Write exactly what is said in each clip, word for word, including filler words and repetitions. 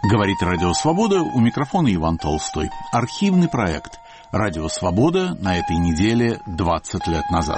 Говорит Радио Свобода, у микрофона Иван Толстой. Архивный проект Радио Свобода на этой неделе двадцать лет назад.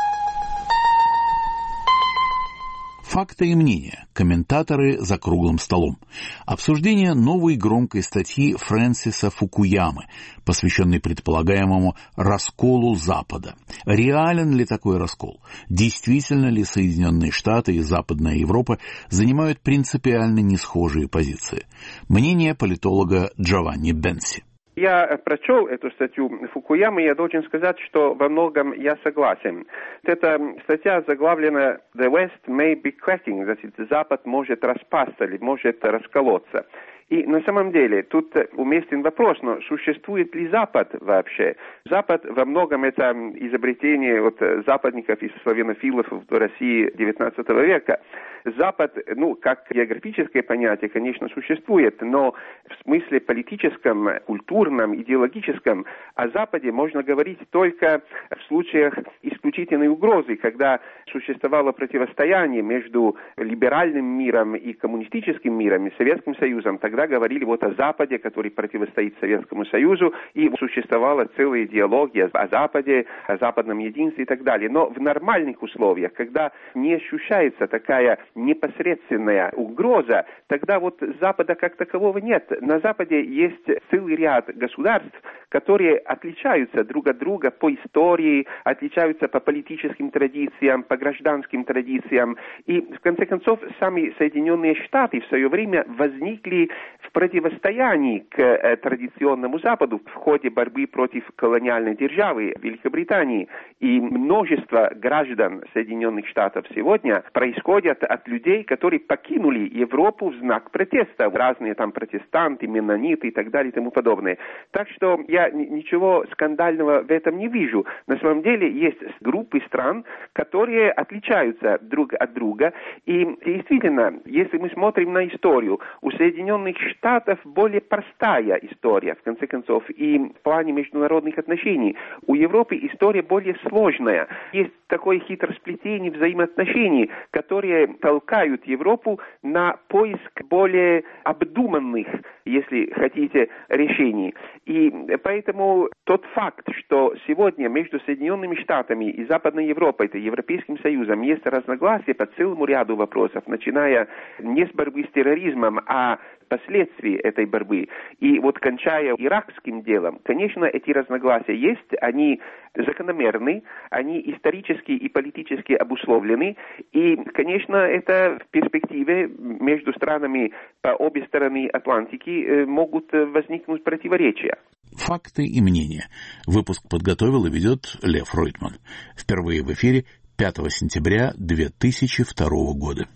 Факты и мнения. Комментаторы за круглым столом. Обсуждение новой громкой статьи Фрэнсиса Фукуямы, посвященной предполагаемому расколу Запада. Реален ли такой раскол? Действительно ли Соединенные Штаты и Западная Европа занимают принципиально несхожие позиции? Мнение политолога Джованни Бенси. Я прочел эту статью Фукуямы, и я должен сказать, что во многом я согласен. Эта статья заглавлена «The West may be cracking», значит, Запад может распасться или может расколоться. И на самом деле тут уместен вопрос, но существует ли Запад вообще? Запад во многом это изобретение от западников и славянофилов в России девятнадцатого века. Запад, ну, как географическое понятие, конечно, существует, но в смысле политическом, культурном, идеологическом о Западе можно говорить только в случаях исключительной угрозы, когда существовало противостояние между либеральным миром и коммунистическим миром, и Советским Союзом. Тогда говорили вот о Западе, который противостоит Советскому Союзу, и существовала целая идеология о Западе, о западном единстве и так далее. Но в нормальных условиях, когда не ощущается такая непосредственная угроза, тогда вот Запада как такового нет. На Западе есть целый ряд государств, которые отличаются друг от друга по истории, отличаются по политическим традициям, по гражданским традициям. И, в конце концов, сами Соединенные Штаты в свое время возникли в противостоянии к э, традиционному Западу в ходе борьбы против колониальной державы Великобритании. И множество граждан Соединенных Штатов сегодня происходят от людей, которые покинули Европу в знак протеста. Разные там протестанты, меннониты и так далее и тому подобное. Так что я ничего скандального в этом не вижу. На самом деле есть группы стран, которые отличаются друг от друга. И действительно, если мы смотрим на историю, у Соединенных Штатов более простая история, в конце концов, и в плане международных отношений. У Европы история более сложная. Есть такое хитросплетение взаимоотношений, которые толкают Европу на поиск более обдуманных, если хотите, решений. И поэтому тот факт, что сегодня между Соединенными Штатами и Западной Европой, это Европейским Союзом, есть разногласия по целому ряду вопросов, начиная не с борьбы с терроризмом, а последствий этой борьбы. И вот кончая иракским делом, конечно, эти разногласия есть, они закономерны, они исторически и политически обусловлены, и, конечно, это в перспективе между странами по обе стороны Атлантики могут возникнуть противоречия. Факты и мнения. Выпуск подготовил и ведет Лев Ройтман. Впервые в эфире пятого сентября две тысячи второго года.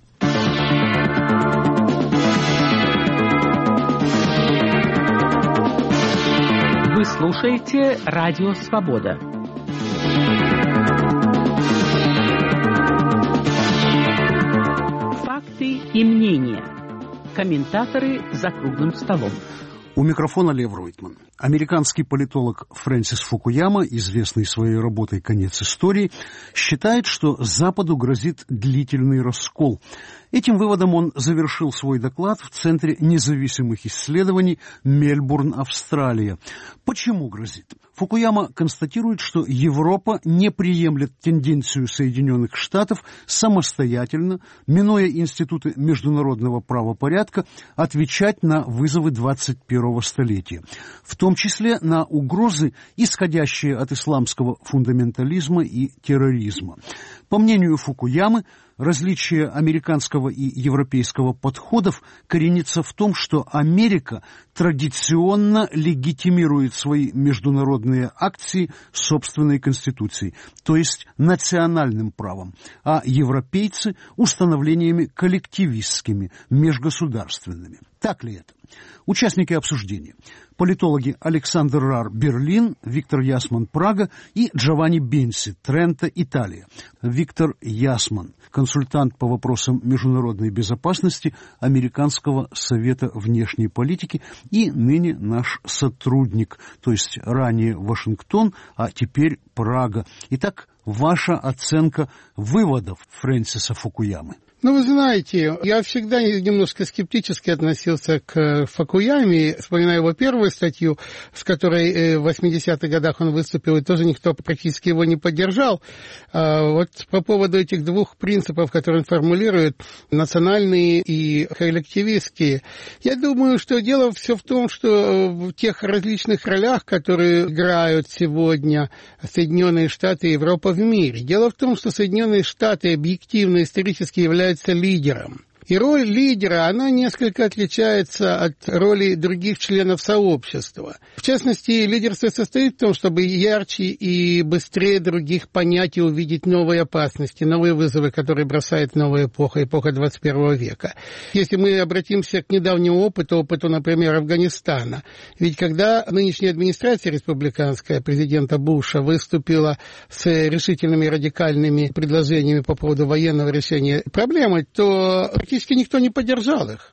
Вы слушаете Радио Свобода. Факты и мнения. Комментаторы за круглым столом. У микрофона Лев Ройтман. Американский политолог Фрэнсис Фукуяма, известный своей работой «Конец истории», считает, что Западу грозит длительный раскол. Этим выводом он завершил свой доклад в Центре независимых исследований Мельбурн, Австралия. Почему грозит? Фукуяма констатирует, что Европа не приемлет тенденцию Соединенных Штатов самостоятельно, минуя институты международного правопорядка, отвечать на вызовы двадцать первого столетия, в том числе на угрозы, исходящие от исламского фундаментализма и терроризма. По мнению Фукуямы, различие американского и европейского подходов коренится в том, что Америка традиционно легитимирует свои международные акции собственной конституцией, то есть национальным правом, а европейцы – установлениями коллективистскими, межгосударственными. Так ли это? Участники обсуждения. Политологи Александр Рар, Берлин, Виктор Ясман, Прага и Джованни Бенси, Тренто, Италия. Виктор Ясман, консультант по вопросам международной безопасности Американского совета внешней политики и ныне наш сотрудник, то есть ранее Вашингтон, а теперь Прага. Итак, ваша оценка выводов Фрэнсиса Фукуямы. Ну, вы знаете, я всегда немножко скептически относился к Фукуяме. Вспоминаю его первую статью, с которой в восьмидесятых годах он выступил, и тоже никто практически его не поддержал. Вот по поводу этих двух принципов, которые он формулирует, национальные и коллективистские, я думаю, что дело все в том, что в тех различных ролях, которые играют сегодня Соединенные Штаты и Европа в мире. Дело в том, что Соединенные Штаты объективно исторически являются лидером. И роль лидера, она несколько отличается от роли других членов сообщества. В частности, лидерство состоит в том, чтобы ярче и быстрее других понять и увидеть новые опасности, новые вызовы, которые бросает новая эпоха, эпоха двадцать первого века. Если мы обратимся к недавнему опыту, опыту, например, Афганистана, ведь когда нынешняя администрация республиканская, президента Буша, выступила с решительными радикальными предложениями по поводу военного решения проблемы, то практически никто не поддержал их.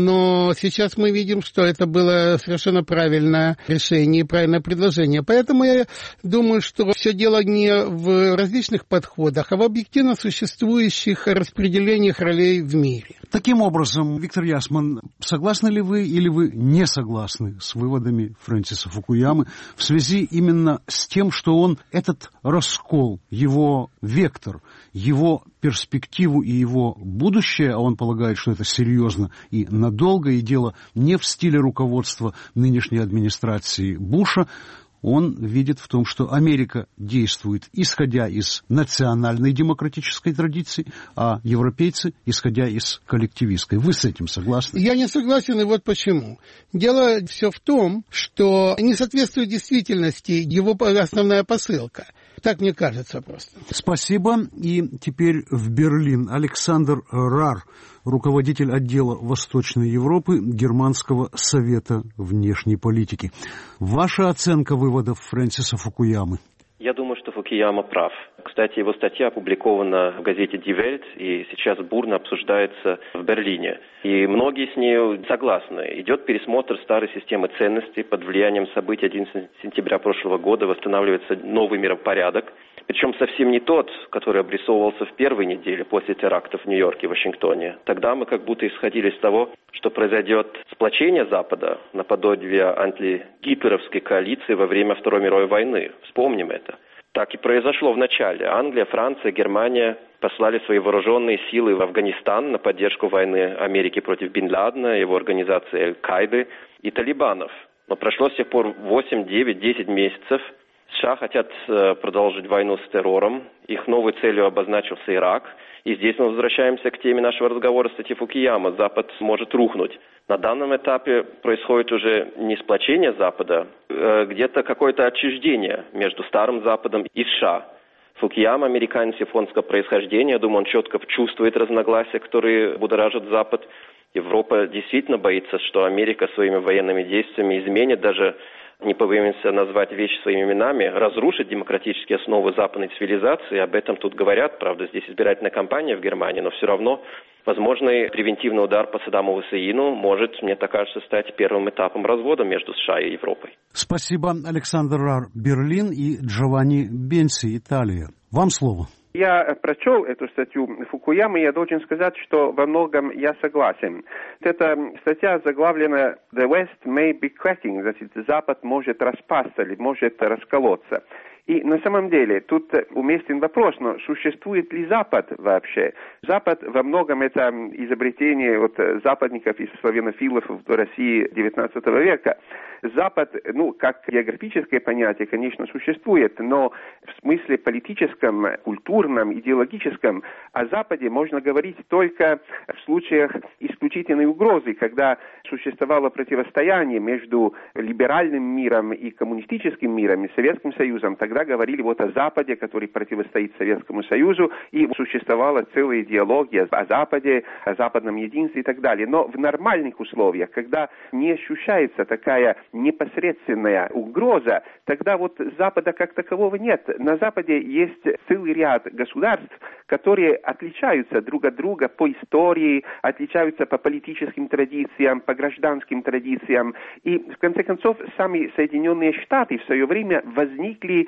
Но сейчас мы видим, что это было совершенно правильное решение, правильное предложение. Поэтому я думаю, что все дело не в различных подходах, а в объективно существующих распределениях ролей в мире. Таким образом, Виктор Ясман, согласны ли вы или вы не согласны с выводами Фрэнсиса Фукуямы в связи именно с тем, что он этот раскол, его вектор, его перспективу и его будущее, а он полагает, что это серьезно и надолго, и дело не в стиле руководства нынешней администрации Буша, он видит в том, что Америка действует, исходя из национальной демократической традиции, а европейцы, исходя из коллективистской. Вы с этим согласны? Я не согласен, и вот почему. Дело все в том, что не соответствует действительности его основная посылка. Так мне кажется просто. Спасибо. И теперь в Берлин. Александр Рар, руководитель отдела Восточной Европы Германского совета внешней политики. Ваша оценка выводов Фрэнсиса Фукуямы? Я думаю, что Фукуяма прав. Кстати, его статья опубликована в газете Die Welt и сейчас бурно обсуждается в Берлине. И многие с ней согласны. Идет пересмотр старой системы ценностей. Под влиянием событий одиннадцатого сентября прошлого года восстанавливается новый миропорядок. Причем совсем не тот, который обрисовывался в первой неделе после терактов в Нью-Йорке и Вашингтоне. Тогда мы как будто исходили из того, что произойдет сплочение Запада наподобие антигитлеровской коалиции во время Второй мировой войны. Вспомним это. Так и произошло в начале. Англия, Франция, Германия послали свои вооруженные силы в Афганистан на поддержку войны Америки против Бин Ладена, его организации Аль-Каиды и талибанов. Но прошло с тех пор восемь, девять, десять месяцев. США хотят продолжить войну с террором. Их новой целью обозначился Ирак. И здесь мы возвращаемся к теме нашего разговора статьи Фукуяма. Запад может рухнуть. На данном этапе происходит уже не сплочение Запада, а где-то какое-то отчуждение между Старым Западом и США. Фукуяма, американец японского происхождения, я думаю, он четко чувствует разногласия, которые будоражат Запад. Европа действительно боится, что Америка своими военными действиями изменит, даже не побоимся назвать вещи своими именами, разрушит демократические основы западной цивилизации. Об этом тут говорят, правда, здесь избирательная кампания в Германии, но все равно возможный превентивный удар по Саддаму Хусейну может, мне так кажется, стать первым этапом развода между США и Европой. Спасибо, Александр Рар, Берлин, и Джованни Бенси, Италия. Вам слово. Я прочел эту статью Фукуямы, и я должен сказать, что во многом я согласен. Эта статья заглавлена «The West may be cracking», значит, Запад может распасться или может расколоться. И на самом деле тут уместен вопрос, но существует ли Запад вообще? Запад во многом это изобретение вот западников и славянофилов в России девятнадцатого века. Запад, ну, как географическое понятие, конечно, существует, но в смысле политическом, культурном, идеологическом о Западе можно говорить только в случаях исключительной угрозы, когда существовало противостояние между либеральным миром и коммунистическим миром, и Советским Союзом. Тогда говорили вот о Западе, который противостоит Советскому Союзу, и существовала целая идеология о Западе, о западном единстве и так далее. Но в нормальных условиях, когда не ощущается такая непосредственная угроза, тогда вот Запада как такового нет. На Западе есть целый ряд государств, которые отличаются друг от друга по истории, отличаются по политическим традициям, по гражданским традициям. И, в конце концов, сами Соединенные Штаты в свое время возникли в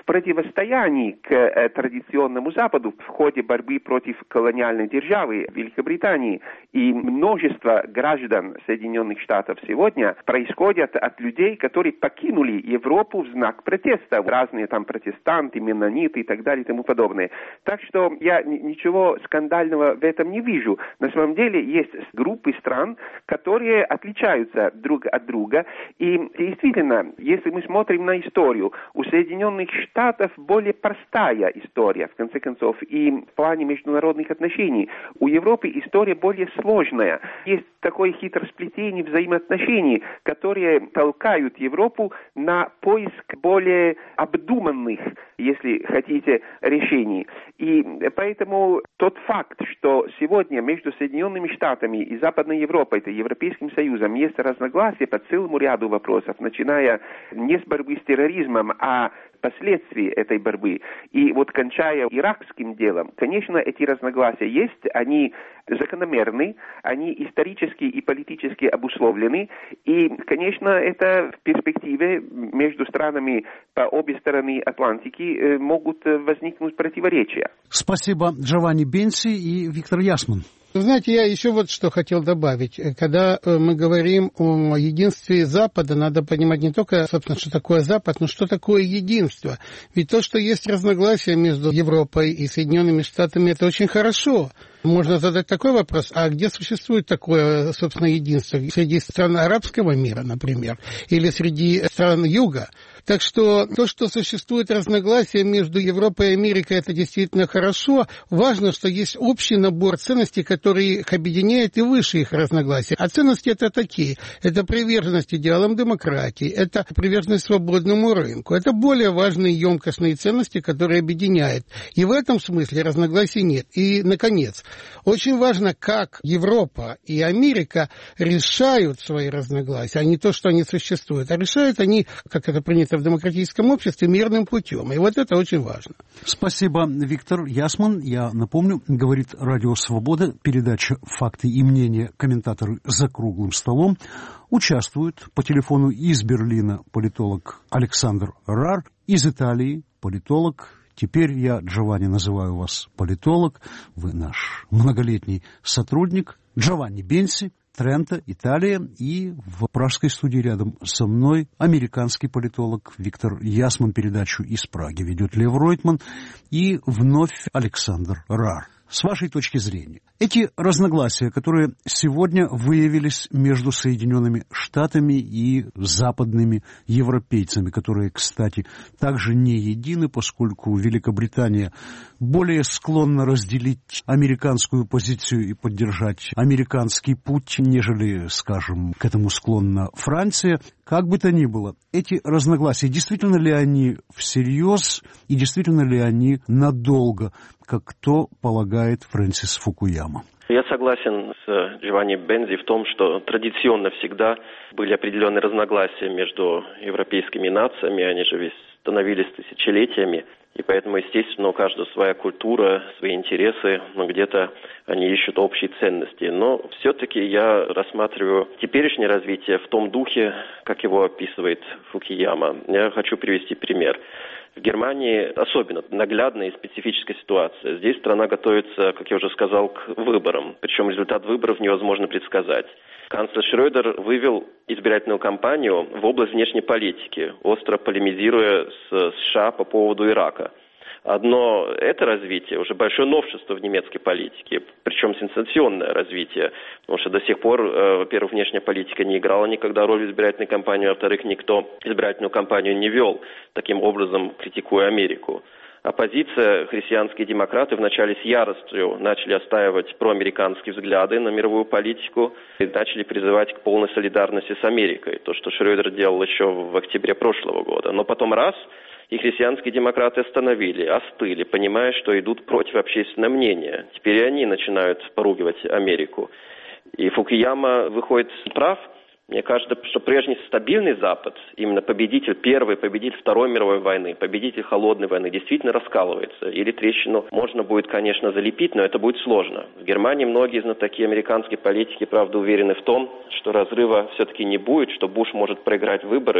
противостоянии к э, традиционному Западу в ходе борьбы против колониальной державы Великобритании. И множество граждан Соединенных Штатов сегодня происходят от людей, которые покинули Европу в знак протеста. Разные там протестанты, меннониты и так далее и тому подобное. Так что я ничего скандального в этом не вижу. На самом деле есть группы стран, которые отличаются друг от друга. И действительно, если мы смотрим на историю, у Соединенных Штатов более простая история, в конце концов, и в плане международных отношений. У Европы история более сложная. Есть такое хитросплетение взаимоотношений, которые толкают Европу на поиск более обдуманных, если хотите, решений. И поэтому тот факт, что сегодня между Соединенными Штатами и Западной Европой, это Европейским Союзом, есть разногласия по целому ряду вопросов, начиная не с борьбы с терроризмом, а последствий этой борьбы. И вот кончая иракским делом, конечно, эти разногласия есть, они закономерны, они исторически и политически обусловлены, и, конечно, это в перспективе между странами по обе стороны Атлантики могут возникнуть противоречия. Спасибо, Джованни Бенси и Виктор Ясман. Знаете, я еще вот что хотел добавить. Когда мы говорим о единстве Запада, надо понимать не только, собственно, что такое Запад, но что такое единство. Ведь то, что есть разногласия между Европой и Соединенными Штатами, это очень хорошо. Можно задать такой вопрос, а где существует такое, собственно, единство? Среди стран арабского мира, например, или среди стран Юга? Так что то, что существует разногласия между Европой и Америкой, это действительно хорошо. Важно, что есть общий набор ценностей, который их объединяет и выше их разногласий. А ценности это такие. Это приверженность идеалам демократии, это приверженность свободному рынку. Это более важные емкостные ценности, которые объединяют. И в этом смысле разногласий нет. И, наконец, очень важно, как Европа и Америка решают свои разногласия, а не то, что они существуют. А решают они, как это принято в демократическом обществе, мирным путем. И вот это очень важно. Спасибо, Виктор Ясман. Я напомню, говорит Радио Свобода, передача «Факты и мнения», комментаторы «За круглым столом». Участвуют по телефону из Берлина политолог Александр Рар, из Италии политолог. Теперь я, Джованни, называю вас политолог, вы наш многолетний сотрудник, Джованни Бенси, Тренто, Италия, и в пражской студии рядом со мной американский политолог Виктор Ясман, передачу из Праги ведет Лев Ройтман, и вновь Александр Рар. С вашей точки зрения, эти разногласия, которые сегодня выявились между Соединенными Штатами и западными европейцами, которые, кстати, также не едины, поскольку Великобритания более склонна разделить американскую позицию и поддержать американский путь, нежели, скажем, к этому склонна Франция. Как бы то ни было, эти разногласия, действительно ли они всерьез и действительно ли они надолго, как то полагает Фрэнсис Фукуяма? Я согласен с Джованни Бензи в том, что традиционно всегда были определенные разногласия между европейскими нациями, они же становились тысячелетиями, и поэтому, естественно, у каждого своя культура, свои интересы, но где-то они ищут общие ценности. Но все-таки я рассматриваю теперешнее развитие в том духе, как его описывает Фукуяма. Я хочу привести пример. В Германии особенно наглядная и специфическая ситуация. Здесь страна готовится, как я уже сказал, к выборам. Причем результат выборов невозможно предсказать. Канцлер Шрёдер вывел избирательную кампанию в область внешней политики, остро полемизируя с США по поводу Ирака. Одно это развитие, уже большое новшество в немецкой политике, причем сенсационное развитие, потому что до сих пор, во-первых, внешняя политика не играла никогда роль в избирательной кампании, а во-вторых, никто избирательную кампанию не вел, таким образом критикуя Америку. Оппозиция, христианские демократы вначале с яростью начали отстаивать проамериканские взгляды на мировую политику и начали призывать к полной солидарности с Америкой, то, что Шрёдер делал еще в октябре прошлого года. Но потом раз, и христианские демократы остановили, остыли, понимая, что идут против общественного мнения. Теперь и они начинают поругивать Америку. И Фукуяма выходит прав. Мне кажется, что прежний стабильный Запад, именно победитель Первой, победитель Второй мировой войны, победитель Холодной войны, действительно раскалывается. Или трещину можно будет, конечно, залепить, но это будет сложно. В Германии многие знатоки американской политики, правда, уверены в том, что разрыва все-таки не будет, что Буш может проиграть выборы,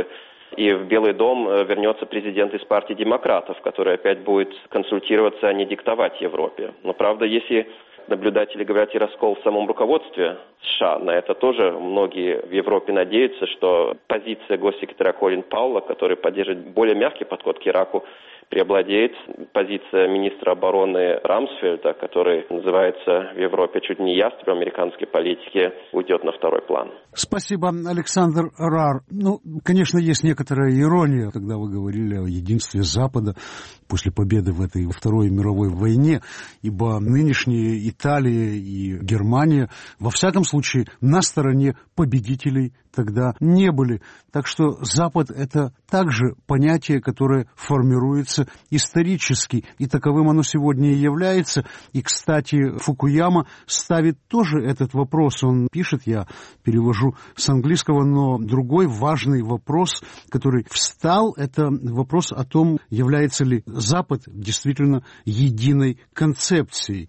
и в Белый дом вернется президент из партии демократов, который опять будет консультироваться, а не диктовать Европе. Но, правда, если наблюдатели говорят и раскол в самом руководстве США, на это тоже многие в Европе надеются, что позиция госсекретаря Колин Пауэлла, который поддерживает более мягкий подход к Ираку, преобладеет. Позиция министра обороны Рамсфельда, который называется в Европе чуть не ястребом американской политики, уйдет на второй план. Спасибо, Александр Рар. Ну, конечно, есть некоторая ирония, когда вы говорили о единстве Запада после победы в этой Второй мировой войне, ибо нынешние Италия и Германия, во всяком случае, на стороне победителей тогда не были. Так что Запад – это также понятие, которое формируется исторически, и таковым оно сегодня и является. И, кстати, Фукуяма ставит тоже этот вопрос. Он пишет, я перевожу с английского, но другой важный вопрос, который встал, это вопрос о том, является ли Запад действительно единой концепцией.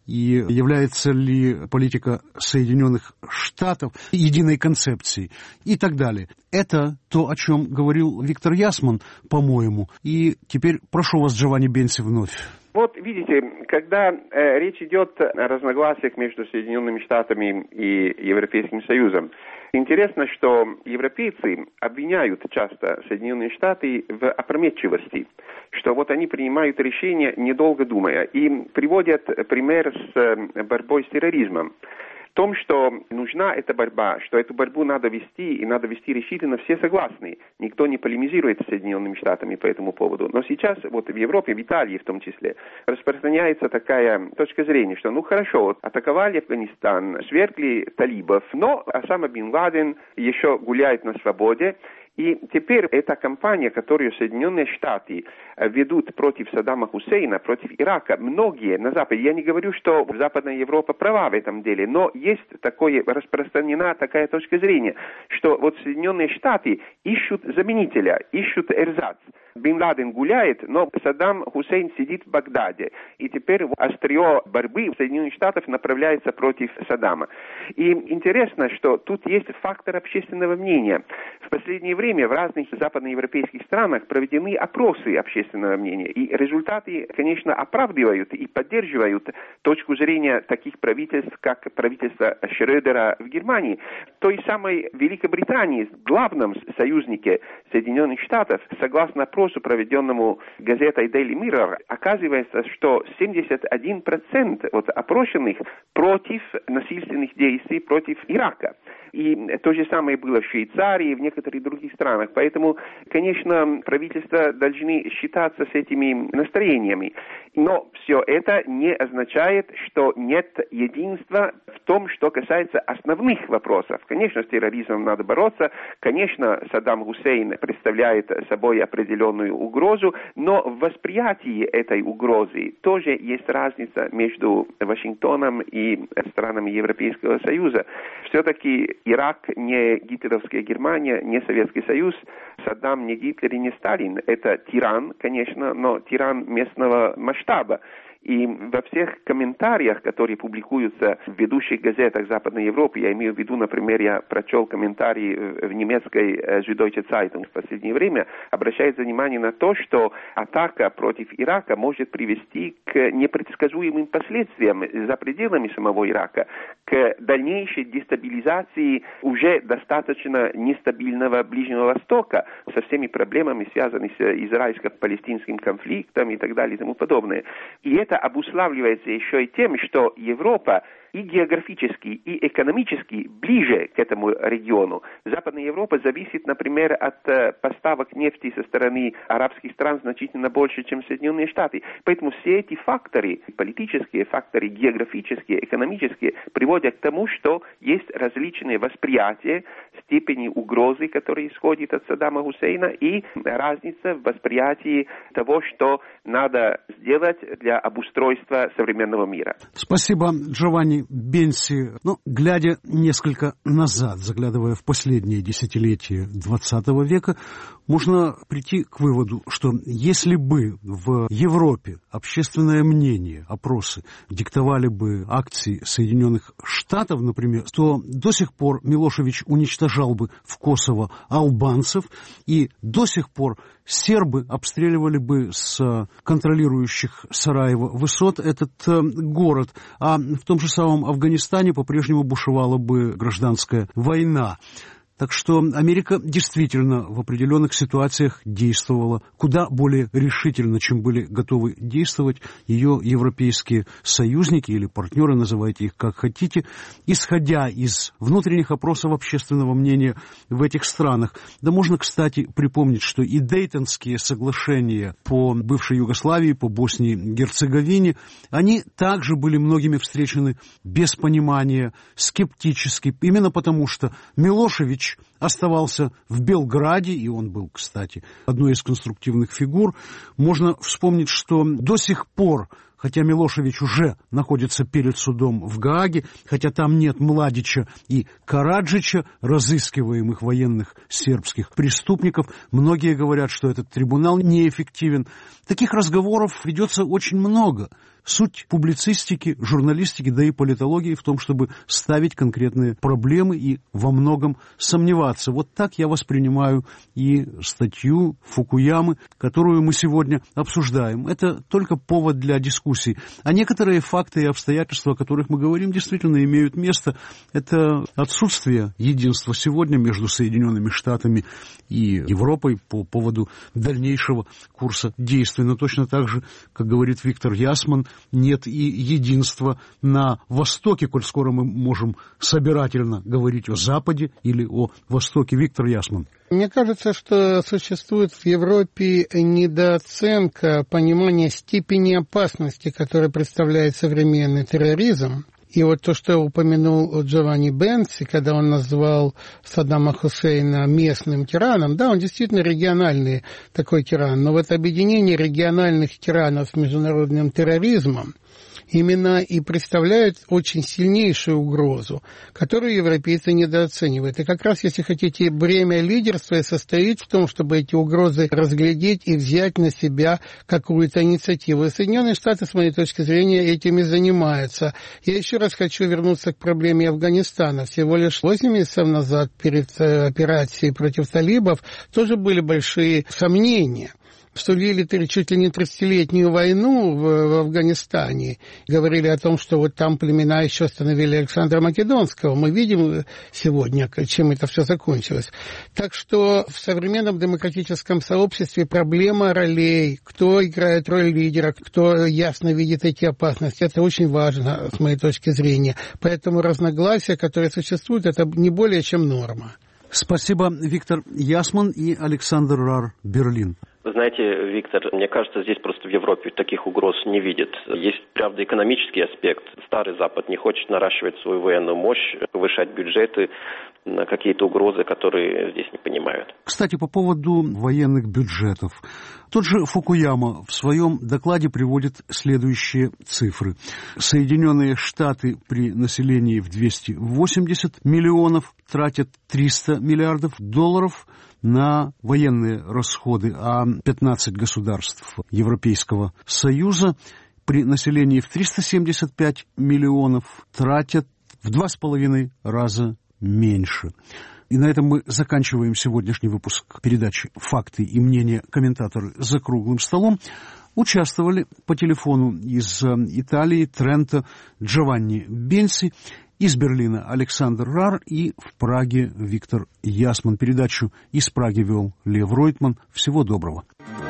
И является ли политика Соединенных Штатов единой концепцией и так далее. Это то, о чем говорил Виктор Ясман, по-моему. И теперь прошу вас, Джованни Бенси, вновь. Вот видите, когда э, речь идет о разногласиях между Соединенными Штатами и Европейским Союзом, интересно, что европейцы обвиняют часто Соединенные Штаты в опрометчивости, что вот они принимают решения, недолго думая, и приводят пример с борьбой с терроризмом. В том, что нужна эта борьба, что эту борьбу надо вести, и надо вести решительно, все согласны. Никто не полемизирует с Соединенными Штатами по этому поводу. Но сейчас вот в Европе, в Италии в том числе, распространяется такая точка зрения, что ну хорошо, вот, атаковали Афганистан, свергли талибов, но Осама бин Ладен еще гуляет на свободе. И теперь эта кампания, которую Соединенные Штаты ведут против Саддама Хусейна, против Ирака, многие на Западе, я не говорю, что Западная Европа права в этом деле, но есть такое, распространена такая точка зрения, что вот Соединенные Штаты ищут заменителя, ищут эрзац. Бин Ладен гуляет, но Саддам Хусейн сидит в Багдаде. И теперь острие борьбы Соединенных Штатов направляется против Саддама. И интересно, что тут есть фактор общественного мнения. В последнее время в разных западноевропейских странах проведены опросы общественного мнения. И результаты, конечно, оправдывают и поддерживают точку зрения таких правительств, как правительство Шрёдера в Германии. В той самой Великобритании, главном союзнике Соединенных Штатов, согласно опросу, проведенному газетой Daily Mirror, оказывается, что семьдесят один процент вот опрошенных против насильственных действий против Ирака. И то же самое было в Швейцарии и в некоторых других странах. Поэтому, конечно, правительства должны считаться с этими настроениями. Но все это не означает, что нет единства в том, что касается основных вопросов. Конечно, с терроризмом надо бороться. Конечно, Саддам Хусейн представляет собой определенную угрозу, но в восприятии этой угрозы тоже есть разница между Вашингтоном и странами Европейского Союза. Все-таки Ирак не гитлеровская Германия, не Советский Союз, Саддам не Гитлер и не Сталин. Это тиран, конечно, но тиран местного масштаба. И во всех комментариях, которые публикуются в ведущих газетах Западной Европы, я имею в виду, например, я прочел комментарии в немецкой Süddeutsche Zeitung в последнее время, обращается внимание на то, что атака против Ирака может привести к непредсказуемым последствиям за пределами самого Ирака, к дальнейшей дестабилизации уже достаточно нестабильного Ближнего Востока со всеми проблемами, связанными с израильско-палестинским конфликтом и так далее и тому подобное. И это обуславливается еще и тем, что Европа и географически, и экономически ближе к этому региону. Западная Европа зависит, например, от э, поставок нефти со стороны арабских стран значительно больше, чем Соединенные Штаты. Поэтому все эти факторы, политические факторы, географические, экономические, приводят к тому, что есть различные восприятия степени угрозы, которая исходит от Саддама Хусейна, и разница в восприятии того, что надо сделать для обустройства современного мира. Спасибо, Джованни Бенси. Ну, глядя несколько назад, заглядывая в последние десятилетия двадцатого века, можно прийти к выводу, что если бы в Европе общественное мнение, опросы диктовали бы акции Соединенных Штатов, например, то до сих пор Милошевич уничтожал жалобы в Косово албанцев, и до сих пор сербы обстреливали бы с контролирующих Сараево высот этот город, а в том же самом Афганистане по-прежнему бушевала бы гражданская война. Так что Америка действительно в определенных ситуациях действовала куда более решительно, чем были готовы действовать ее европейские союзники или партнеры, называйте их как хотите, исходя из внутренних опросов общественного мнения в этих странах. Да можно, кстати, припомнить, что и Дейтонские соглашения по бывшей Югославии, по Боснии и Герцеговине, они также были многими встречены без понимания, скептически, именно потому что Милошевич оставался в Белграде, и он был, кстати, одной из конструктивных фигур. Можно вспомнить, что до сих пор, хотя Милошевич уже находится перед судом в Гааге, хотя там нет Младича и Караджича, разыскиваемых военных сербских преступников, многие говорят, что этот трибунал неэффективен. Таких разговоров ведется очень много. Суть публицистики, журналистики, да и политологии в том, чтобы ставить конкретные проблемы и во многом сомневаться. Вот так я воспринимаю и статью Фукуямы, которую мы сегодня обсуждаем. Это только повод для дискуссий. А некоторые факты и обстоятельства, о которых мы говорим, действительно имеют место. Это отсутствие единства сегодня между Соединенными Штатами и Европой по поводу дальнейшего курса действий. Но точно так же, как говорит Виктор Ясман, нет и единства на Востоке, коль скоро мы можем собирательно говорить о Западе или о Востоке. Виктор Ясман. Мне кажется, что существует в Европе недооценка понимания степени опасности, которую представляет современный терроризм. И вот то, что упомянул Джованни Бенци, когда он назвал Саддама Хусейна местным тираном, да, он действительно региональный такой тиран, но вот объединение региональных тиранов с международным терроризмом именно и представляют очень сильнейшую угрозу, которую европейцы недооценивают. И как раз, если хотите, бремя лидерства и состоит в том, чтобы эти угрозы разглядеть и взять на себя какую-то инициативу. И Соединенные Штаты, с моей точки зрения, этим и занимаются. Я еще раз хочу вернуться к проблеме Афганистана. Всего лишь восемь месяцев назад, перед операцией против талибов, тоже были большие сомнения. Сулили чуть ли не тридцатилетнюю войну в, в Афганистане. Говорили о том, что вот там племена еще остановили Александра Македонского. Мы видим сегодня, чем это все закончилось. Так что в современном демократическом сообществе проблема ролей, кто играет роль лидера, кто ясно видит эти опасности, это очень важно с моей точки зрения. Поэтому разногласия, которые существуют, это не более чем норма. Спасибо, Виктор Ясман и Александр Рар, Берлин. Вы знаете, Виктор, мне кажется, здесь просто в Европе таких угроз не видят. Есть, правда, экономический аспект. Старый Запад не хочет наращивать свою военную мощь, повышать бюджеты на какие-то угрозы, которые здесь не понимают. Кстати, по поводу военных бюджетов. Тот же Фукуяма в своем докладе приводит следующие цифры. Соединенные Штаты при населении в двести восемьдесят миллионов тратят триста миллиардов долларов на военные расходы, а пятнадцать государств Европейского Союза при населении в триста семьдесят пять миллионов тратят в два с половиной раза меньше. И на этом мы заканчиваем сегодняшний выпуск передачи «Факты и мнения. Комментаторы за круглым столом». Участвовали по телефону из Италии Тренто Джованни Бенци, из Берлина Александр Рар и в Праге Виктор Ясман. Передачу из Праги вел Лев Ройтман. Всего доброго.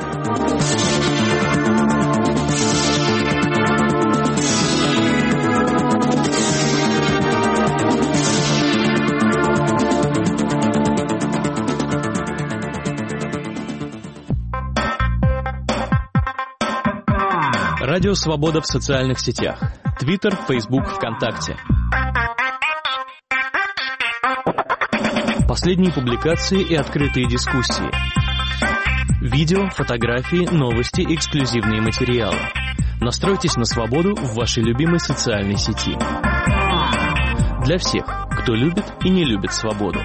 Радио «Свобода» в социальных сетях. Твиттер, Фейсбук, ВКонтакте. Последние публикации и открытые дискуссии. Видео, фотографии, новости, эксклюзивные материалы. Настройтесь на свободу в вашей любимой социальной сети. Для всех, кто любит и не любит свободу.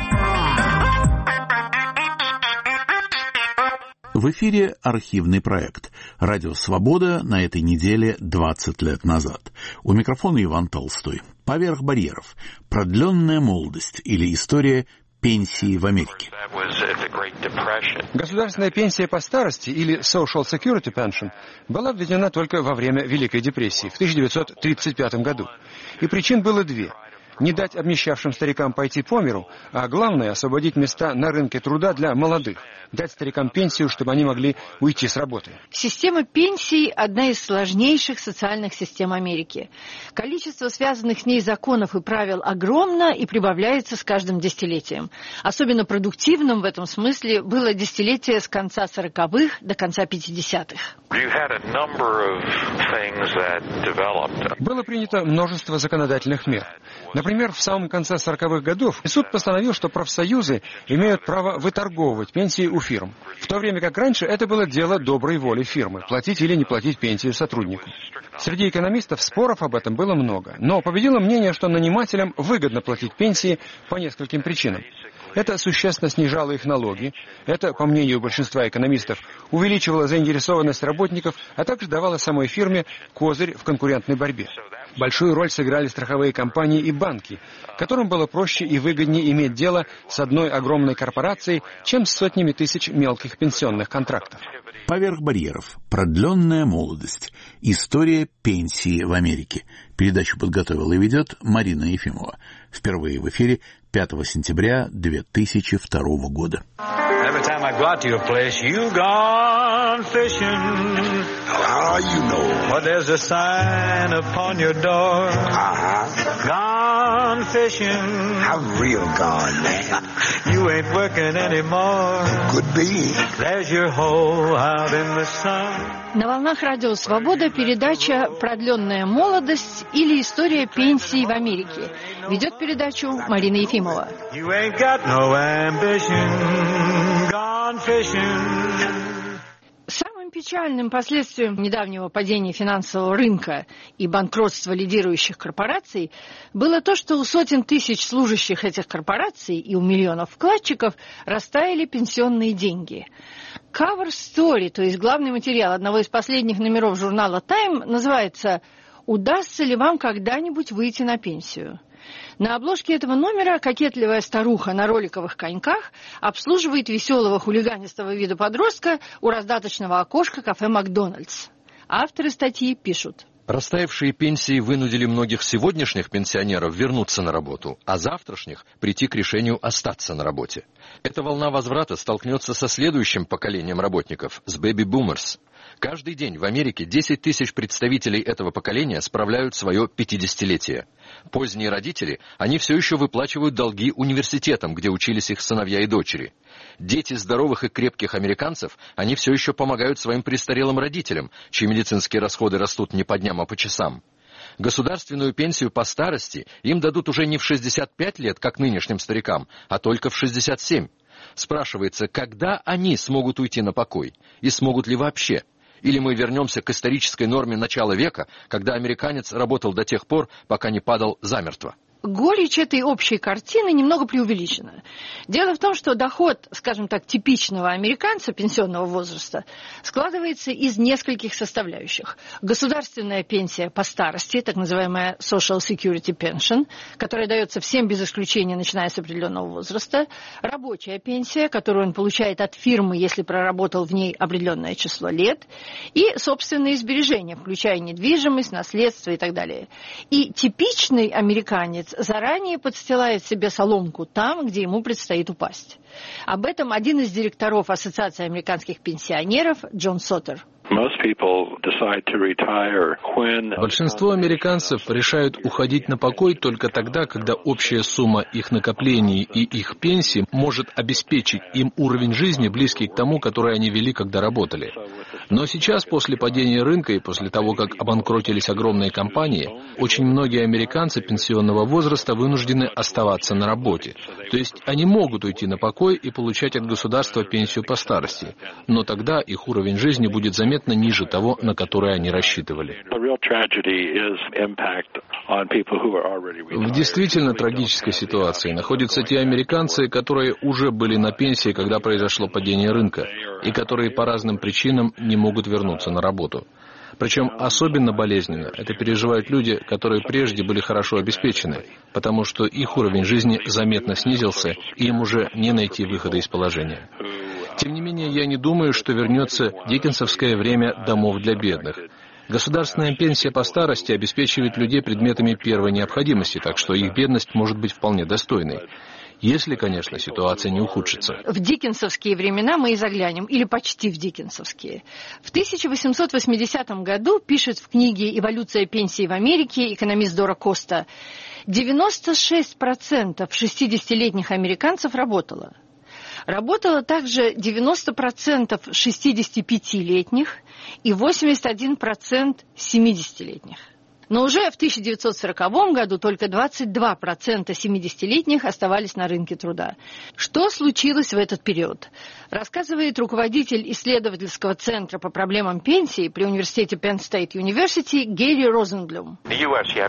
В эфире архивный проект «Радио Свобода» на этой неделе двадцать лет назад. У микрофона Иван Толстой. «Поверх барьеров. Продленная молодость» или история пенсии в Америке. Государственная пенсия по старости, или Social Security Pension, была введена только во время Великой депрессии в тысяча девятьсот тридцать пятом году. И причин было две. Не дать обнищавшим старикам пойти по миру, а главное — освободить места на рынке труда для молодых, дать старикам пенсию, чтобы они могли уйти с работы. Система пенсий – одна из сложнейших социальных систем Америки. Количество связанных с ней законов и правил огромно и прибавляется с каждым десятилетием. Особенно продуктивным в этом смысле было десятилетие с конца сороковых до конца пятидесятых. Было принято множество законодательных мер. Например, в самом конце сороковых годов суд постановил, что профсоюзы имеют право выторговывать пенсии у фирм, в то время как раньше это было дело доброй воли фирмы – платить или не платить пенсию сотруднику. Среди экономистов споров об этом было много, но победило мнение, что нанимателям выгодно платить пенсии по нескольким причинам. Это существенно снижало их налоги, это, по мнению большинства экономистов, увеличивало заинтересованность работников, а также давало самой фирме козырь в конкурентной борьбе. Большую роль сыграли страховые компании и банки, которым было проще и выгоднее иметь дело с одной огромной корпорацией, чем с сотнями тысяч мелких пенсионных контрактов. Поверх барьеров. Продленная молодость. История пенсии в Америке. Передачу подготовила и ведет Марина Ефимова. Впервые в эфире пятого сентября две тысячи второго года. Every time I go out to your place, you gone fishing. How you know? Well, there's a sign upon your door. Uh-huh. Gone fishing. How real gone, man? You ain't working anymore. Could be. There's your hole out in the sun. На волнах Радио Свобода передача «Продленная молодость» или «История пенсии в Америке». Ведет передачу Марина Ефимова. You ain't got no ambition. Gone fishing. Самым печальным последствием недавнего падения финансового рынка и банкротства лидирующих корпораций было то, что у сотен тысяч служащих этих корпораций и у миллионов вкладчиков растаяли пенсионные деньги. Cover Story, то есть главный материал одного из последних номеров журнала Time, называется «Удастся ли вам когда-нибудь выйти на пенсию?». На обложке этого номера кокетливая старуха на роликовых коньках обслуживает веселого хулиганистого вида подростка у раздаточного окошка кафе «Макдональдс». Авторы статьи пишут: растаявшие пенсии вынудили многих сегодняшних пенсионеров вернуться на работу, а завтрашних прийти к решению остаться на работе. Эта волна возврата столкнется со следующим поколением работников, с бэби-бумерс. Каждый день в Америке десять тысяч представителей этого поколения справляют свое пятидесятилетие. Поздние родители, они все еще выплачивают долги университетам, где учились их сыновья и дочери. Дети здоровых и крепких американцев, они все еще помогают своим престарелым родителям, чьи медицинские расходы растут не по дням, а по часам. Государственную пенсию по старости им дадут уже не в шестьдесят пять лет, как нынешним старикам, а только в шестьдесят семь. Спрашивается, когда они смогут уйти на покой? И смогут ли вообще? Или мы вернемся к исторической норме начала века, когда американец работал до тех пор, пока не падал замертво? Горечь этой общей картины немного преувеличена. Дело в том, что доход, скажем так, типичного американца пенсионного возраста складывается из нескольких составляющих. Государственная пенсия по старости, так называемая Social Security Pension, которая дается всем без исключения, начиная с определенного возраста. Рабочая пенсия, которую он получает от фирмы, если проработал в ней определенное число лет. И собственные сбережения, включая недвижимость, наследство и так далее. И типичный американец заранее подстилает себе соломку там, где ему предстоит упасть. Об этом один из директоров Ассоциации американских пенсионеров Джон Соттер. Большинство американцев решают уходить на покой только тогда, когда общая сумма их накоплений и их пенсий может обеспечить им уровень жизни, близкий к тому, который они вели, когда работали. Но сейчас, после падения рынка и после того, как обанкротились огромные компании, очень многие американцы пенсионного возраста вынуждены оставаться на работе. То есть они могут уйти на покой и получать от государства пенсию по старости, но тогда их уровень жизни будет заметно ниже того, на который они рассчитывали. В действительно трагической ситуации находятся те американцы, которые уже были на пенсии, когда произошло падение рынка, и которые по разным причинам не могут вернуться на работу. Причем особенно болезненно это переживают люди, которые прежде были хорошо обеспечены, потому что их уровень жизни заметно снизился, и им уже не найти выхода из положения. Тем не менее, я не думаю, что вернется диккенсовское время домов для бедных. Государственная пенсия по старости обеспечивает людей предметами первой необходимости, так что их бедность может быть вполне достойной. Если, конечно, ситуация не ухудшится. В диккенсовские времена мы и заглянем, или почти в диккенсовские. В тысяча восемьсот восьмидесятом году, пишет в книге «Эволюция пенсии в Америке» экономист Дора Коста, девяносто шесть процентов шестидесятилетних американцев работало. Работало также девяносто процентов шестидесятипятилетних и восемьдесят один процент семидесятилетних. Но уже в тысяча девятьсот сороковом году только двадцать два процента семидесятилетних оставались на рынке труда. Что случилось в этот период? Рассказывает руководитель исследовательского центра по проблемам пенсии при университете Penn State University Гэри Розенблюм. В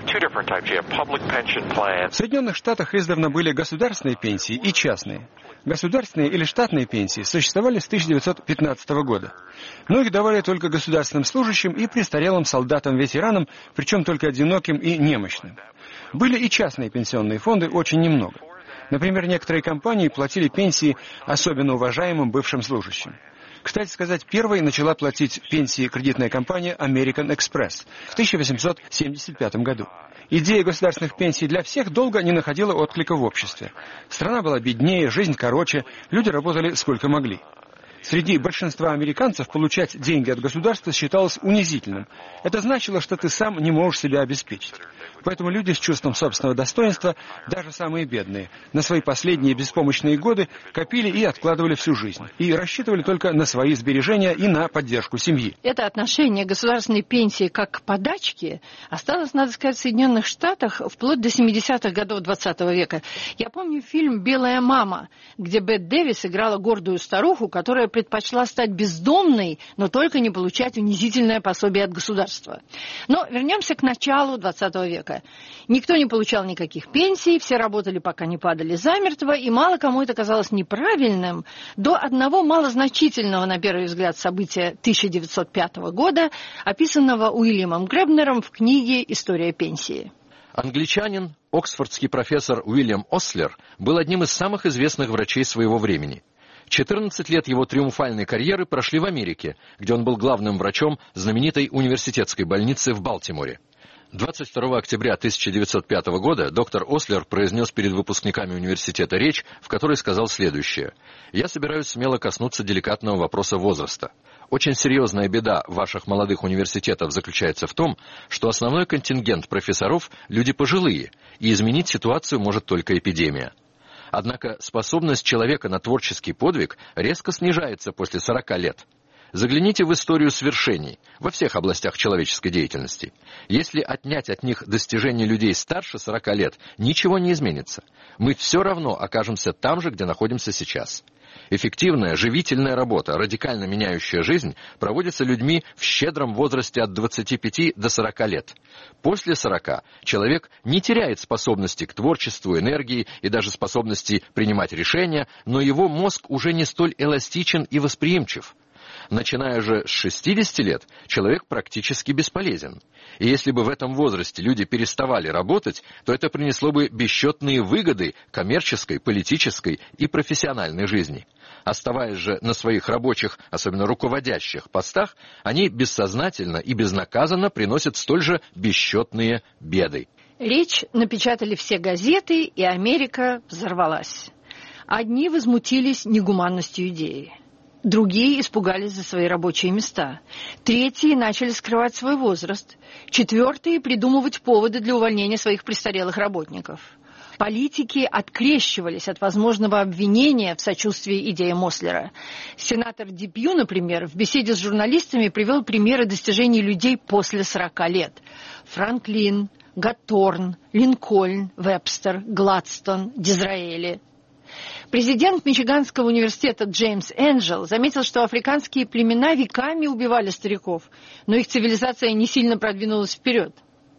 Соединенных Штатах издавна были государственные пенсии и частные. Государственные или штатные пенсии существовали с тысяча девятьсот пятнадцатого года. Но их давали только государственным служащим и престарелым солдатам-ветеранам, причем только одиноким и немощным. Были и частные пенсионные фонды, очень немного. Например, некоторые компании платили пенсии особенно уважаемым бывшим служащим. Кстати сказать, первой начала платить пенсии кредитная компания American Express в тысяча восемьсот семьдесят пятом году. Идея государственных пенсий для всех долго не находила отклика в обществе. Страна была беднее, жизнь короче, люди работали сколько могли. Среди большинства американцев получать деньги от государства считалось унизительным. Это значило, что ты сам не можешь себя обеспечить. Поэтому люди с чувством собственного достоинства, даже самые бедные, на свои последние беспомощные годы копили и откладывали всю жизнь. И рассчитывали только на свои сбережения и на поддержку семьи. Это отношение государственной пенсии как к подачке осталось, надо сказать, в Соединенных Штатах вплоть до семидесятых годов двадцатого века. Я помню фильм «Белая мама», где Бет Дэвис играла гордую старуху, которая предпочла стать бездомной, но только не получать унизительное пособие от государства. Но вернемся к началу двадцатого века. Никто не получал никаких пенсий, все работали, пока не падали замертво, и мало кому это казалось неправильным, до одного малозначительного, на первый взгляд, события тысяча девятьсот пятого года, описанного Уильямом Гребнером в книге «История пенсии». Англичанин, оксфордский профессор Уильям Ослер, был одним из самых известных врачей своего времени. четырнадцать лет его триумфальной карьеры прошли в Америке, где он был главным врачом знаменитой университетской больницы в Балтиморе. двадцать второго октября тысяча девятьсот пятого года доктор Ослер произнес перед выпускниками университета речь, в которой сказал следующее. «Я собираюсь смело коснуться деликатного вопроса возраста. Очень серьезная беда ваших молодых университетов заключается в том, что основной контингент профессоров – люди пожилые, и изменить ситуацию может только эпидемия. Однако способность человека на творческий подвиг резко снижается после сорока лет. Загляните в историю свершений во всех областях человеческой деятельности. Если отнять от них достижения людей старше сорока лет, ничего не изменится. Мы все равно окажемся там же, где находимся сейчас. Эффективная, живительная работа, радикально меняющая жизнь, проводится людьми в щедром возрасте от двадцати пяти до сорока лет. После сорока человек не теряет способности к творчеству, энергии и даже способности принимать решения, но его мозг уже не столь эластичен и восприимчив. Начиная же с шестидесяти лет, человек практически бесполезен. И если бы в этом возрасте люди переставали работать, то это принесло бы бесчетные выгоды коммерческой, политической и профессиональной жизни. Оставаясь же на своих рабочих, особенно руководящих постах, они бессознательно и безнаказанно приносят столь же бесчетные беды. Речь напечатали все газеты, и Америка взорвалась. Одни возмутились негуманностью идеи. Другие испугались за свои рабочие места. Третьи начали скрывать свой возраст. Четвертые придумывать поводы для увольнения своих престарелых работников. Политики открещивались от возможного обвинения в сочувствии идеям Ослера. Сенатор Дипью, например, в беседе с журналистами привел примеры достижений людей после сорока лет. Франклин, Гатторн, Линкольн, Вебстер, Гладстон, Дизраэли. Президент Мичиганского университета Джеймс Энджел заметил, что африканские племена веками убивали стариков, но их цивилизация не сильно продвинулась вперед.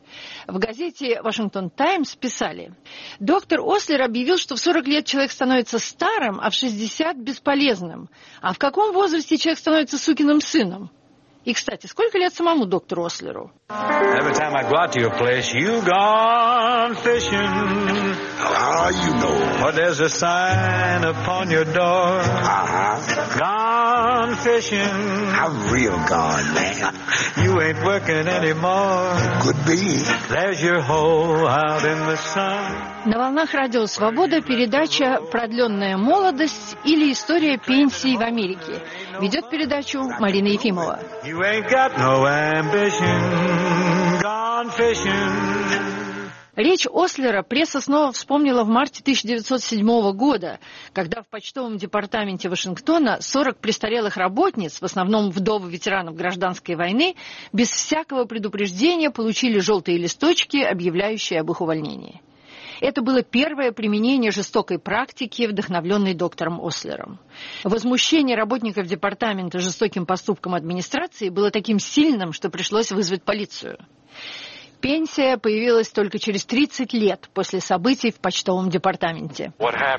В газете «Вашингтон Таймс» писали: «Доктор Ослер объявил, что в сорок лет человек становится старым, а в шестьдесят – бесполезным. А в каком возрасте человек становится сукиным сыном? И, кстати, сколько лет самому доктору Ослеру? Every time I go out to your place, you gone fishing. How you know? But there's a sign upon your door. Uh-huh. Gone fishing. I'm real gone, man. You ain't working anymore. Could be. There's your hole out in the sun. На волнах Радио Свобода передача «Продленная молодость» или «История пенсии в Америке». Ведет передачу Марина Ефимова. You ain't got no ambition. Gone fishing. Речь Ослера пресса снова вспомнила в марте тысяча девятьсот седьмого года, когда в почтовом департаменте Вашингтона сорок престарелых работниц, в основном вдовы ветеранов гражданской войны, без всякого предупреждения получили желтые листочки, объявляющие об их увольнении. Это было первое применение жестокой практики, вдохновленной доктором Ослером. Возмущение работников департамента жестоким поступком администрации было таким сильным, что пришлось вызвать полицию. Пенсия появилась только через тридцать лет после событий в почтовом департаменте.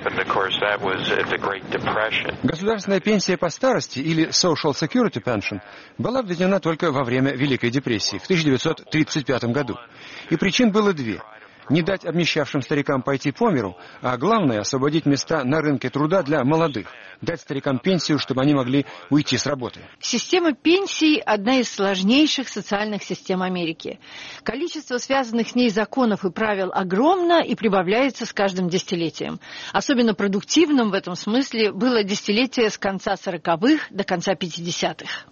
Государственная пенсия по старости, или Social Security Pension, была введена только во время Великой депрессии в тысяча девятьсот тридцать пятом году. И причин было две. Не дать обнищавшим старикам пойти по миру, а главное – освободить места на рынке труда для молодых, дать старикам пенсию, чтобы они могли уйти с работы. Система пенсий – одна из сложнейших социальных систем Америки. Количество связанных с ней законов и правил огромно и прибавляется с каждым десятилетием. Особенно продуктивным в этом смысле было десятилетие с конца сороковых до конца пятидесятых.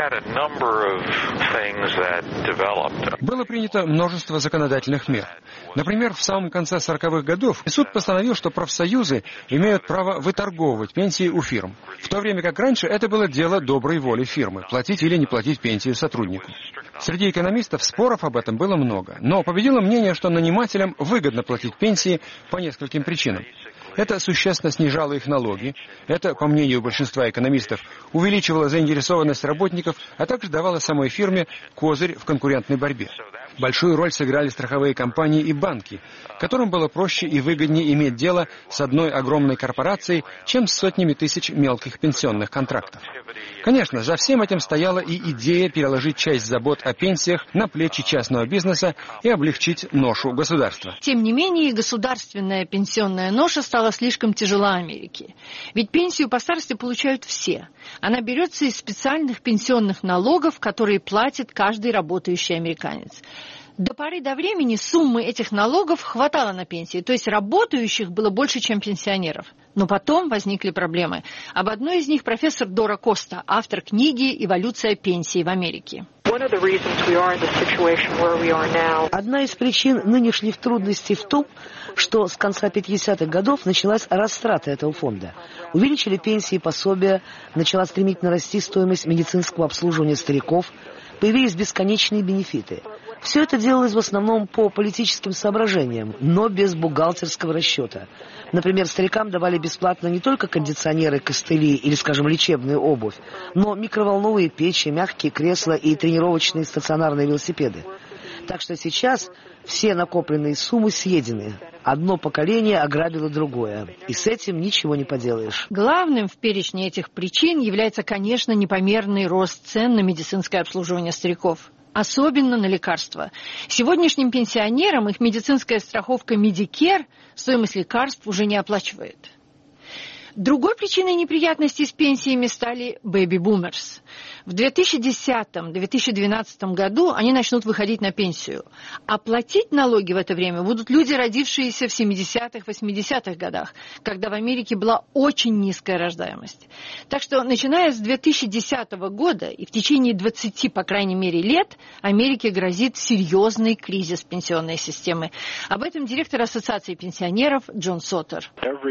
Было принято множество законодательных мер. Например, в самом конце сороковых годов суд постановил, что профсоюзы имеют право выторговывать пенсии у фирм, в то время как раньше это было дело доброй воли фирмы – платить или не платить пенсию сотруднику. Среди экономистов споров об этом было много, но победило мнение, что нанимателям выгодно платить пенсии по нескольким причинам. Это существенно снижало их налоги, это, по мнению большинства экономистов, увеличивало заинтересованность работников, а также давало самой фирме козырь в конкурентной борьбе. Большую роль сыграли страховые компании и банки, которым было проще и выгоднее иметь дело с одной огромной корпорацией, чем с сотнями тысяч мелких пенсионных контрактов. Конечно, за всем этим стояла и идея переложить часть забот о пенсиях на плечи частного бизнеса и облегчить ношу государства. Тем не менее, государственная пенсионная ноша стала слишком тяжела Америке. Ведь пенсию по старости получают все. Она берется из специальных пенсионных налогов, которые платит каждый работающий американец. До поры до времени суммы этих налогов хватало на пенсии, то есть работающих было больше, чем пенсионеров. Но потом возникли проблемы. Об одной из них профессор Дора Коста, автор книги «Эволюция пенсии в Америке». Одна из причин нынешних трудностей в том, что с конца пятидесятых годов началась растрата этого фонда. Увеличили пенсии и пособия, начала стремительно расти стоимость медицинского обслуживания стариков, появились бесконечные бенефиты. Все это делалось в основном по политическим соображениям, но без бухгалтерского расчета. Например, старикам давали бесплатно не только кондиционеры, костыли или, скажем, лечебную обувь, но микроволновые печи, мягкие кресла и тренировочные стационарные велосипеды. Так что сейчас все накопленные суммы съедены. Одно поколение ограбило другое. И с этим ничего не поделаешь. Главным в перечне этих причин является, конечно, непомерный рост цен на медицинское обслуживание стариков. Особенно на лекарства. Сегодняшним пенсионерам их медицинская страховка Medicare стоимость лекарств уже не оплачивает. Другой причиной неприятностей с пенсиями стали бэби-бумерс. В две тысячи десятом — две тысячи двенадцатом году они начнут выходить на пенсию. А платить налоги в это время будут люди, родившиеся в семидесятых — восьмидесятых годах, когда в Америке была очень низкая рождаемость. Так что, начиная с две тысячи десятого года и в течение двадцати, по крайней мере, лет, Америке грозит серьезный кризис пенсионной системы. Об этом директор Ассоциации пенсионеров Джон Сотер.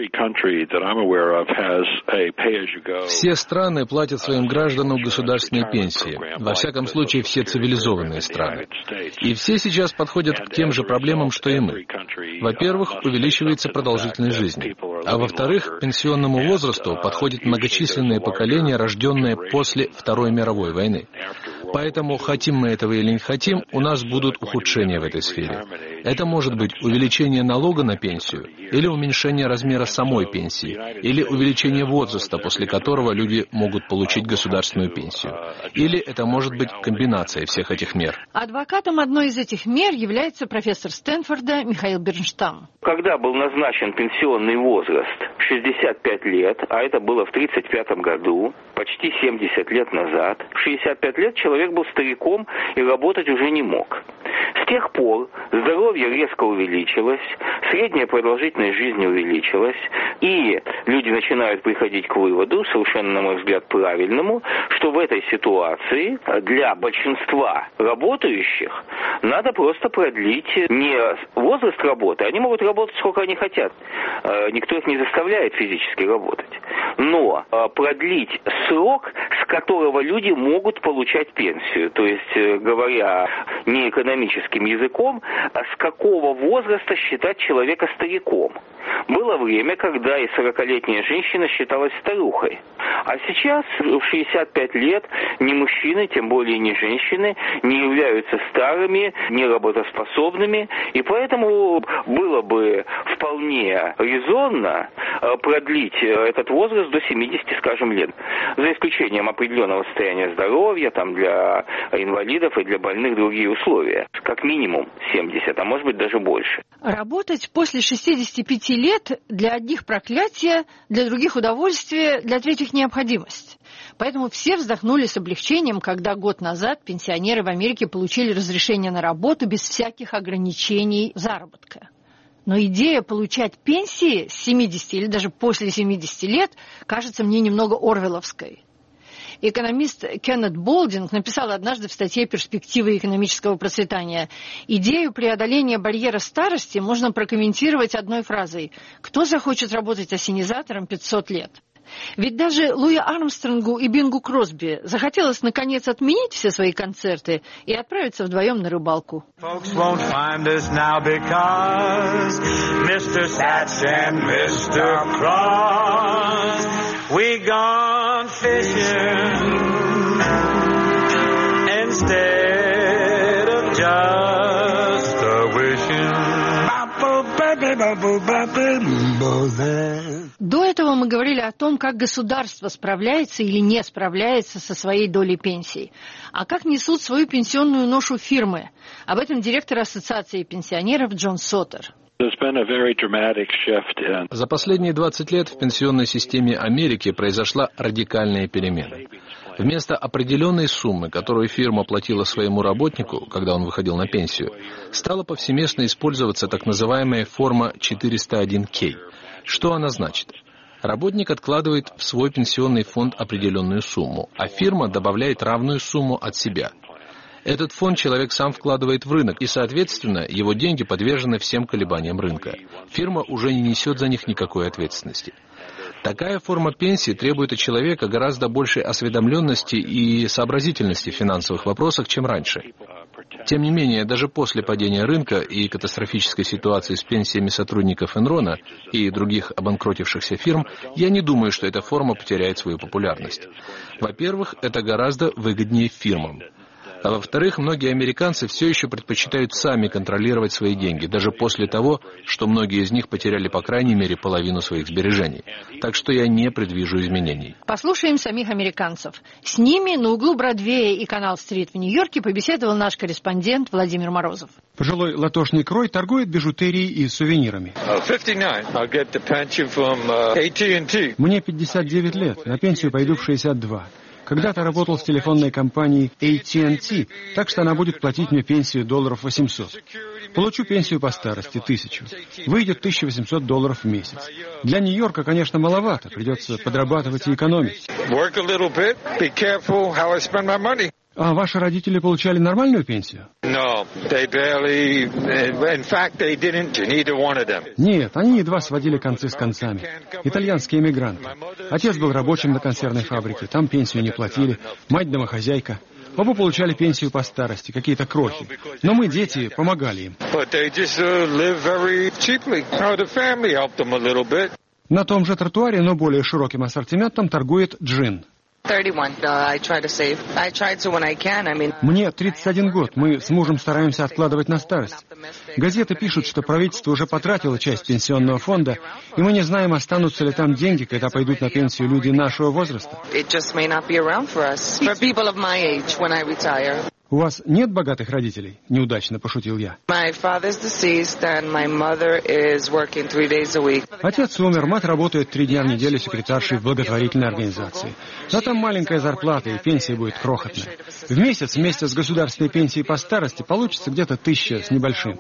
Все страны платят своим гражданам государственные пенсии. Во всяком случае, все цивилизованные страны. И все сейчас подходят к тем же проблемам, что и мы. Во-первых, увеличивается продолжительность жизни. А во-вторых, к пенсионному возрасту подходит многочисленное поколение, рожденное после Второй мировой войны. Поэтому, хотим мы этого или не хотим, у нас будут ухудшения в этой сфере. Это может быть увеличение налога на пенсию, или уменьшение размера самой пенсии, или увеличение возраста, после которого люди могут получить государственную пенсию. Или это может быть комбинация всех этих мер. Адвокатом одной из этих мер является профессор Стэнфорда Михаил Бернштам. Когда был назначен пенсионный возраст шестьдесят пять лет, а это было в тридцать пятом году, почти семьдесят лет назад, в шестьдесят пять лет человек был стариком и работать уже не мог. С тех пор здоровье резко увеличилось, средняя продолжительность жизни увеличилась, и люди начинают приходить к выводу, совершенно, на мой взгляд, правильному, что в этой ситуации для большинства работающих надо просто продлить не возраст работы, они могут работать сколько они хотят, никто их не заставляет физически работать, но продлить срок, с которого люди могут получать пенсию, то есть, говоря не экономическим языком, а с какого возраста считать человека стариком. Было время, когда и сорокалетняя женщина считалась старухой. А сейчас в шестьдесят пять лет ни мужчины, тем более ни женщины, не являются старыми, неработоспособными. И поэтому было бы вполне резонно продлить этот возраст до семидесяти, скажем, лет. За исключением определенного состояния здоровья, там для инвалидов и для больных другие условия. Как минимум семьдесят, а может быть даже больше. Работать после шестидесяти пяти лет для одних проклятие, для других удовольствие, для третьих необходимость. Поэтому все вздохнули с облегчением, когда год назад пенсионеры в Америке получили разрешение на работу без всяких ограничений заработка. Но идея получать пенсии с семидесяти или даже после семидесяти лет кажется мне немного орвелловской. Экономист Кеннет Болдинг написал однажды в статье «Перспективы экономического процветания»: идею преодоления барьера старости можно прокомментировать одной фразой: «Кто захочет работать ассенизатором пятьсот лет?» Ведь даже Луи Армстронгу и Бингу Кросби захотелось наконец отменить все свои концерты и отправиться вдвоем на рыбалку. We gone fishing instead of just a wishing. До этого мы говорили о том, как государство справляется или не справляется со своей долей пенсий, а как несут свою пенсионную ношу фирмы. Об этом директор Ассоциации пенсионеров Джон Соттер. За последние двадцать лет в пенсионной системе Америки произошла радикальная перемена. Вместо определенной суммы, которую фирма платила своему работнику, когда он выходил на пенсию, стала повсеместно использоваться так называемая форма четыреста один кей. Что она значит? Работник откладывает в свой пенсионный фонд определенную сумму, а фирма добавляет равную сумму от себя. Этот фонд человек сам вкладывает в рынок, и, соответственно, его деньги подвержены всем колебаниям рынка. Фирма уже не несет за них никакой ответственности. Такая форма пенсии требует от человека гораздо большей осведомленности и сообразительности в финансовых вопросах, чем раньше. Тем не менее, даже после падения рынка и катастрофической ситуации с пенсиями сотрудников Enron и других обанкротившихся фирм, я не думаю, что эта форма потеряет свою популярность. Во-первых, это гораздо выгоднее фирмам. А во-вторых, многие американцы все еще предпочитают сами контролировать свои деньги, даже после того, что многие из них потеряли по крайней мере половину своих сбережений. Так что я не предвижу изменений. Послушаем самих американцев. С ними на углу Бродвея и Канал-стрит в Нью-Йорке побеседовал наш корреспондент Владимир Морозов. Пожилой латошник Рой торгует бижутерией и сувенирами. Мне пятьдесят девять лет, на пенсию пойду в шестьдесят два. Когда-то работал с телефонной компанией эй ти энд ти, так что она будет платить мне пенсию долларов восемьсот. Получу пенсию по старости, тысячу. Выйдет тысяча восемьсот долларов в месяц. Для Нью-Йорка, конечно, маловато, придется подрабатывать и экономить. А ваши родители получали нормальную пенсию? Нет, они едва сводили концы с концами. Итальянские эмигранты. Отец был рабочим на консервной фабрике, там пенсию не платили, мать домохозяйка. Оба получали пенсию по старости, какие-то крохи. Но мы, дети, помогали им. На том же тротуаре, но более широким ассортиментом торгует джин. Мне тридцать один год. Мы с мужем стараемся откладывать на старость. Газеты пишут, что правительство уже потратило часть пенсионного фонда, и мы не знаем, останутся ли там деньги, когда пойдут на пенсию люди нашего возраста. У вас нет богатых родителей? Неудачно пошутил я. Отец умер, мать работает три дня в неделю секретаршей в благотворительной организации. Но там маленькая зарплата, и пенсия будет крохотная. В месяц вместе с государственной пенсией по старости получится где-то тысяча с небольшим.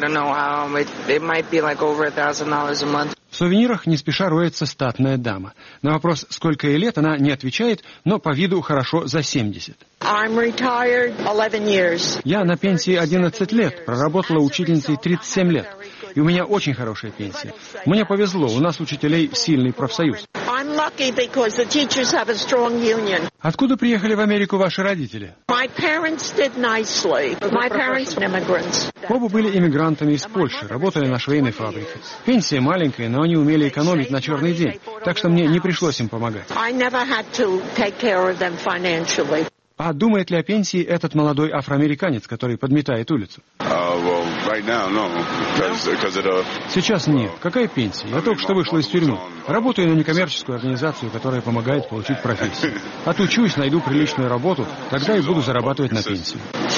В сувенирах не спеша роется статная дама. На вопрос, сколько ей лет, она не отвечает, но по виду хорошо за семьдесят. Я на пенсии одиннадцать лет, проработала учительницей тридцать семь лет. И у меня очень хорошая пенсия. Мне повезло, у нас учителей сильный профсоюз. Откуда приехали в Америку ваши родители? Оба были иммигрантами из Польши, работали на швейной фабрике. Пенсия маленькая, но они умели экономить на черный день, так что мне не пришлось им помогать. А думает ли о пенсии этот молодой афроамериканец, который подметает улицу? Сейчас нет. Какая пенсия? Я только что вышла из тюрьмы. Работаю на некоммерческую организацию, которая помогает получить профессию. Отучусь, найду приличную работу, тогда и буду зарабатывать на пенсию.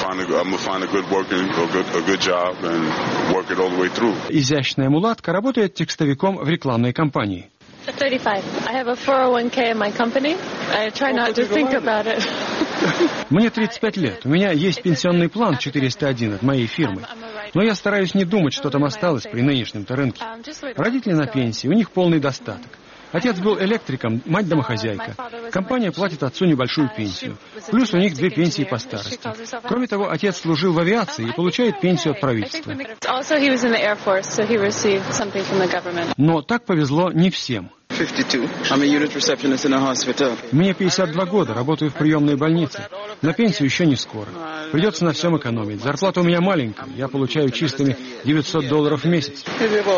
Изящная мулатка работает текстовиком в рекламной кампании. Мне тридцать пять лет. У меня есть пенсионный план четыреста один от моей фирмы. Но я стараюсь не думать, что там осталось при нынешнем-то рынке. Родители на пенсии, у них полный достаток. Отец был электриком, мать домохозяйка. Компания платит отцу небольшую пенсию. Плюс у них две пенсии по старости. Кроме того, отец служил в авиации и получает пенсию от правительства. Но так повезло не всем. Мне пятьдесят два года, работаю в приемной больнице. На пенсию еще не скоро. Придется на всем экономить. Зарплата у меня маленькая. Я получаю чистыми девятьсот долларов в месяц.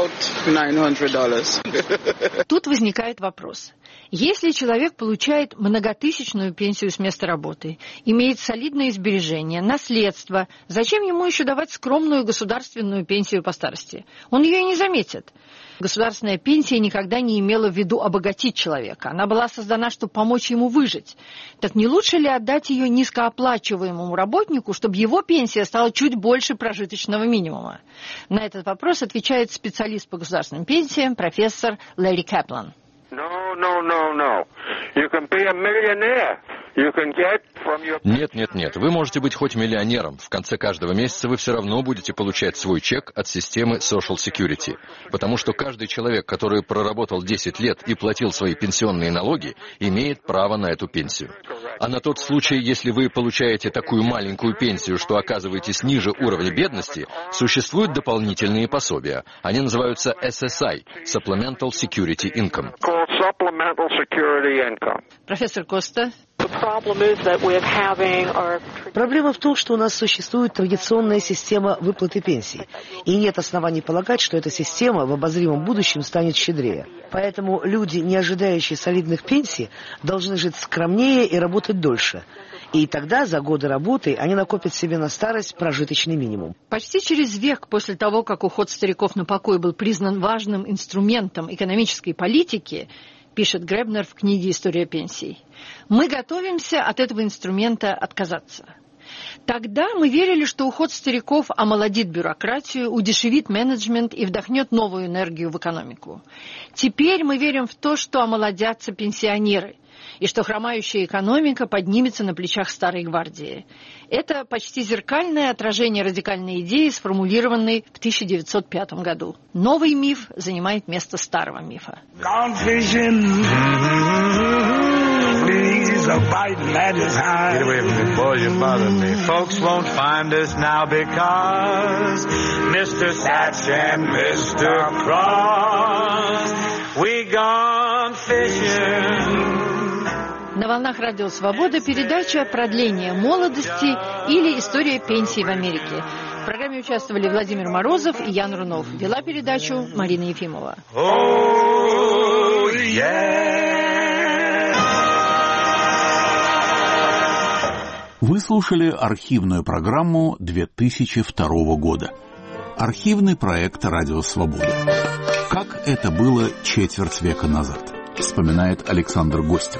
Тут возникает вопрос. Если человек получает многотысячную пенсию с места работы, имеет солидные сбережения, наследство, зачем ему еще давать скромную государственную пенсию по старости? Он ее и не заметит. Государственная пенсия никогда не имела в виду обогатить человека. Она была создана, чтобы помочь ему выжить. Так не лучше ли отдать ее низкооплачиваемому работнику, чтобы его пенсия стала чуть больше прожиточного минимума? На этот вопрос отвечает специалист по государственным пенсиям профессор Ларри Каплан. No, no, no, no. You can be a millionaire. You can get from your... Нет, нет, нет. Вы можете быть хоть миллионером. В конце каждого месяца вы все равно будете получать свой чек от системы Social Security. Потому что каждый человек, который проработал десять лет и платил свои пенсионные налоги, имеет право на эту пенсию. А на тот случай, если вы получаете такую маленькую пенсию, что оказываетесь ниже уровня бедности, существуют дополнительные пособия. Они называются эс эс ай – Supplemental Security Income. Supplemental Security Income. Профессор Коста. Проблема в том, что у нас существует традиционная система выплаты пенсий, и нет оснований полагать, что эта система в обозримом будущем станет щедрее. Поэтому люди, не ожидающие солидных пенсий, должны жить скромнее и работать дольше. И тогда за годы работы они накопят себе на старость прожиточный минимум. Почти через век после того, как уход стариков на покой был признан важным инструментом экономической политики, пишет Гребнер в книге «История пенсий», мы готовимся от этого инструмента отказаться. Тогда мы верили, что уход стариков омолодит бюрократию, удешевит менеджмент и вдохнет новую энергию в экономику. Теперь мы верим в то, что омолодятся пенсионеры, и что хромающая экономика поднимется на плечах старой гвардии. Это почти зеркальное отражение радикальной идеи, сформулированной в тысяча девятьсот пятом году. Новый миф занимает место старого мифа. Get away from me, boy, you bother me. Folks won't find us now because мистер Satch and мистер Cross, we gone fishing. На волнах Радио Свобода передача «Продление молодости» или «История пенсии в Америке». В программе участвовали Владимир Морозов и Ян Рунов. Вела передачу Марина Ефимова. Oh, yeah. Вы слушали архивную программу две тысячи второго года. Архивный проект «Радио Свобода». Как это было четверть века назад, вспоминает Александр Гостев.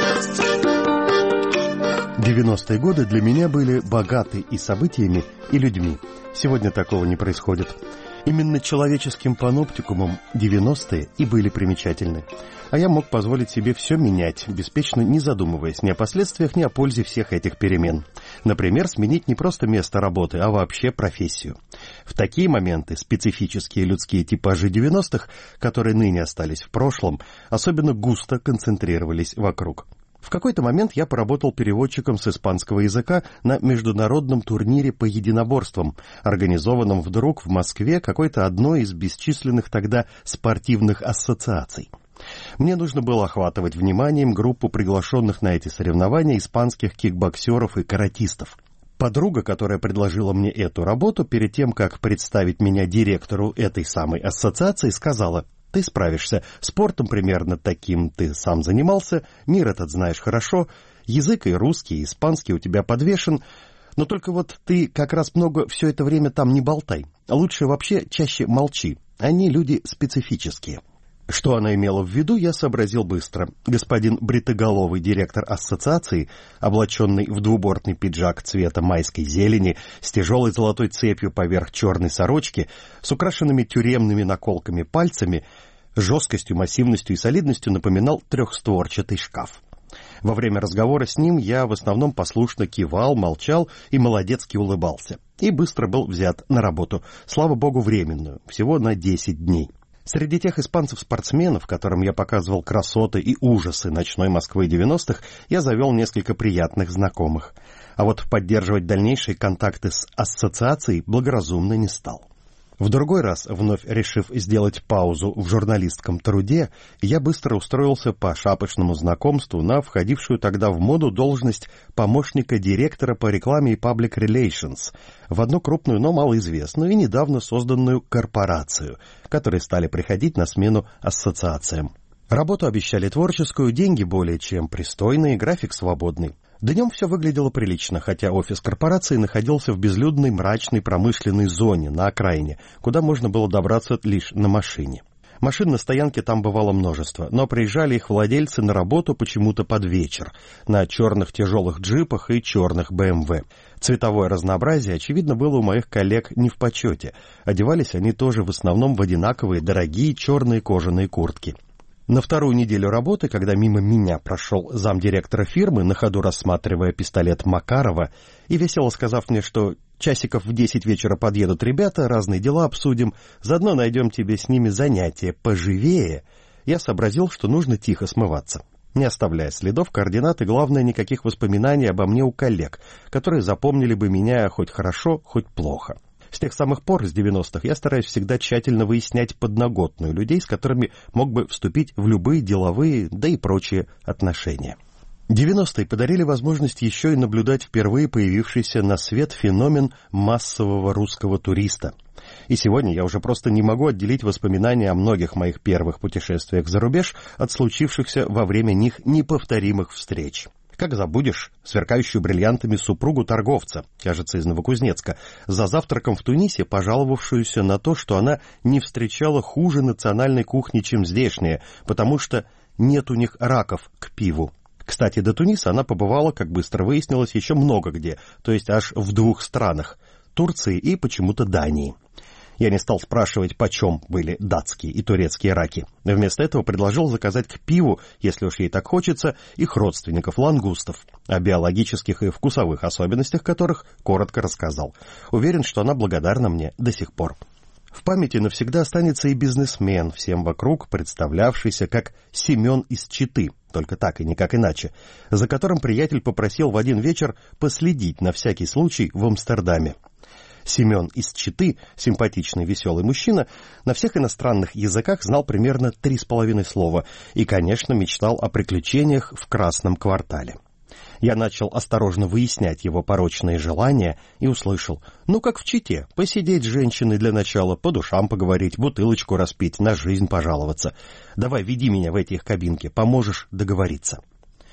девяностые годы для меня были богаты и событиями, и людьми. Сегодня такого не происходит. Именно человеческим паноптикумом девяностые и были примечательны. А я мог позволить себе все менять, беспечно не задумываясь ни о последствиях, ни о пользе всех этих перемен. Например, сменить не просто место работы, а вообще профессию. В такие моменты специфические людские типажи девяностых, которые ныне остались в прошлом, особенно густо концентрировались вокруг. В какой-то момент я поработал переводчиком с испанского языка на международном турнире по единоборствам, организованном вдруг в Москве какой-то одной из бесчисленных тогда спортивных ассоциаций. Мне нужно было охватывать вниманием группу приглашенных на эти соревнования испанских кикбоксеров и каратистов. Подруга, которая предложила мне эту работу, перед тем, как представить меня директору этой самой ассоциации, сказала: «Ты справишься. Спортом примерно таким ты сам занимался, мир этот знаешь хорошо, язык и русский, и испанский у тебя подвешен, но только вот ты как раз много все это время там не болтай. Лучше вообще чаще молчи. Они люди специфические». Что она имела в виду, я сообразил быстро. Господин бритоголовый директор ассоциации, облаченный в двубортный пиджак цвета майской зелени, с тяжелой золотой цепью поверх черной сорочки, с украшенными тюремными наколками пальцами, жесткостью, массивностью и солидностью напоминал трехстворчатый шкаф. Во время разговора с ним я в основном послушно кивал, молчал и молодецки улыбался. И быстро был взят на работу, слава богу, временную, всего на десять дней. Среди тех испанцев-спортсменов, которым я показывал красоты и ужасы ночной Москвы девяностых, я завел несколько приятных знакомых. А вот поддерживать дальнейшие контакты с ассоциацией благоразумно не стал. В другой раз, вновь решив сделать паузу в журналистском труде, я быстро устроился по шапочному знакомству на входившую тогда в моду должность помощника директора по рекламе и Public Relations в одну крупную, но малоизвестную и недавно созданную корпорацию, которые стали приходить на смену ассоциациям. Работу обещали творческую, деньги более чем пристойные, график свободный. Днем все выглядело прилично, хотя офис корпорации находился в безлюдной мрачной промышленной зоне на окраине, куда можно было добраться лишь на машине. Машин на стоянке там бывало множество, но приезжали их владельцы на работу почему-то под вечер, на черных тяжелых джипах и черных бэ эм вэ. Цветовое разнообразие, очевидно, было у моих коллег не в почете. Одевались они тоже в основном в одинаковые дорогие черные кожаные куртки. На вторую неделю работы, когда мимо меня прошел замдиректора фирмы, на ходу рассматривая пистолет Макарова, и весело сказав мне, что часиков в десять вечера подъедут ребята, разные дела обсудим, заодно найдем тебе с ними занятие поживее, я сообразил, что нужно тихо смываться, не оставляя следов, координат и, главное, никаких воспоминаний обо мне у коллег, которые запомнили бы меня хоть хорошо, хоть плохо. С тех самых пор, с девяностых, я стараюсь всегда тщательно выяснять подноготную людей, с которыми мог бы вступить в любые деловые, да и прочие отношения. девяностые подарили возможность еще и наблюдать впервые появившийся на свет феномен массового русского туриста. И сегодня я уже просто не могу отделить воспоминания о многих моих первых путешествиях за рубеж от случившихся во время них неповторимых встреч. Как забудешь сверкающую бриллиантами супругу торговца, кажется, из Новокузнецка, за завтраком в Тунисе пожаловавшуюся на то, что она не встречала хуже национальной кухни, чем здешняя, потому что нет у них раков к пиву. Кстати, до Туниса она побывала, как быстро выяснилось, еще много где, то есть аж в двух странах – Турции и почему-то Дании. Я не стал спрашивать, почем были датские и турецкие раки. Вместо этого предложил заказать к пиву, если уж ей так хочется, их родственников лангустов, о биологических и вкусовых особенностях которых коротко рассказал. Уверен, что она благодарна мне до сих пор. В памяти навсегда останется и бизнесмен, всем вокруг представлявшийся как Семен из Читы, только так и никак иначе, за которым приятель попросил в один вечер последить на всякий случай в Амстердаме. Семен из Читы, симпатичный веселый мужчина, на всех иностранных языках знал примерно три с половиной слова и, конечно, мечтал о приключениях в Красном квартале. Я начал осторожно выяснять его порочные желания и услышал: ну, как в Чите, посидеть с женщиной для начала, по душам поговорить, бутылочку распить, на жизнь пожаловаться. Давай, веди меня в эти их кабинки, поможешь договориться.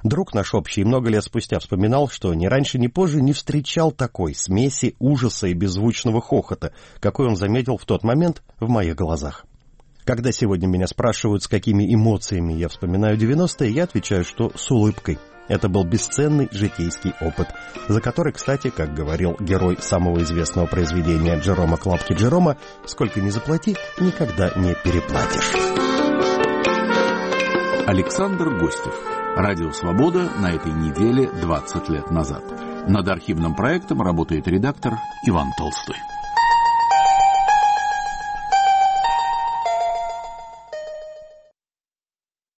Друг наш общий много лет спустя вспоминал, что ни раньше, ни позже не встречал такой смеси ужаса и беззвучного хохота, какой он заметил в тот момент в моих глазах. Когда сегодня меня спрашивают, с какими эмоциями я вспоминаю девяностые, я отвечаю, что с улыбкой. Это был бесценный житейский опыт, за который, кстати, как говорил герой самого известного произведения Джерома Клапки Джерома, сколько ни заплати, никогда не переплатишь. Александр Гостев. Радио «Свобода» на этой неделе двадцать лет назад. Над архивным проектом работает редактор Иван Толстой.